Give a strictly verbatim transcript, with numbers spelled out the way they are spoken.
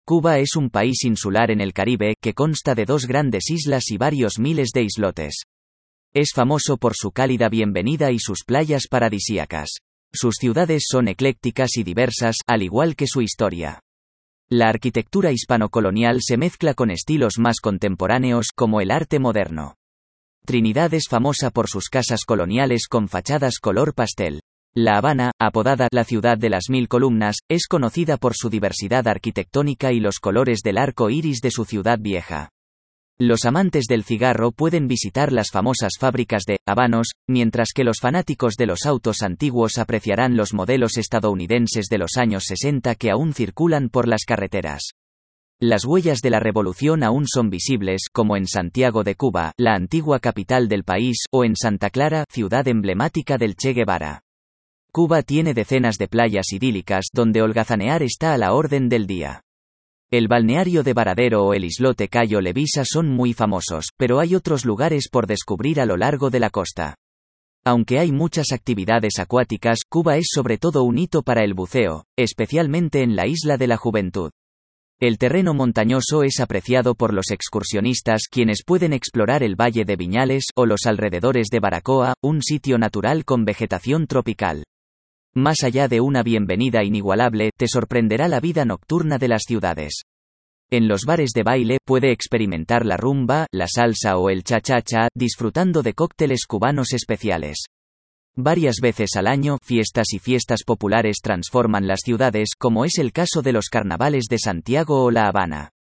Cuba es un país insular en el Caribe, que consta de dos grandes islas y varios miles de islotes. Es famoso por su cálida bienvenida y sus playas paradisíacas. Sus ciudades son eclécticas y diversas, al igual que su historia. La arquitectura hispano-colonial se mezcla con estilos más contemporáneos, como el arte moderno. Trinidad es famosa por sus casas coloniales con fachadas color pastel. La Habana, apodada la ciudad de las mil columnas, es conocida por su diversidad arquitectónica y los colores del arco iris de su ciudad vieja. Los amantes del cigarro pueden visitar las famosas fábricas de habanos, mientras que los fanáticos de los autos antiguos apreciarán los modelos estadounidenses de los años sesenta que aún circulan por las carreteras. Las huellas de la revolución aún son visibles, como en Santiago de Cuba, la antigua capital del país, o en Santa Clara, ciudad emblemática del Che Guevara. Cuba tiene decenas de playas idílicas donde holgazanear está a la orden del día. El balneario de Varadero o el islote Cayo Levisa son muy famosos, pero hay otros lugares por descubrir a lo largo de la costa. Aunque hay muchas actividades acuáticas, Cuba es sobre todo un hito para el buceo, especialmente en la Isla de la Juventud. El terreno montañoso es apreciado por los excursionistas, quienes pueden explorar el Valle de Viñales, o los alrededores de Baracoa, un sitio natural con vegetación tropical. Más allá de una bienvenida inigualable, te sorprenderá la vida nocturna de las ciudades. En los bares de baile, puede experimentar la rumba, la salsa o el cha-cha-cha, disfrutando de cócteles cubanos especiales. Varias veces al año, fiestas y fiestas populares transforman las ciudades, como es el caso de los carnavales de Santiago o La Habana.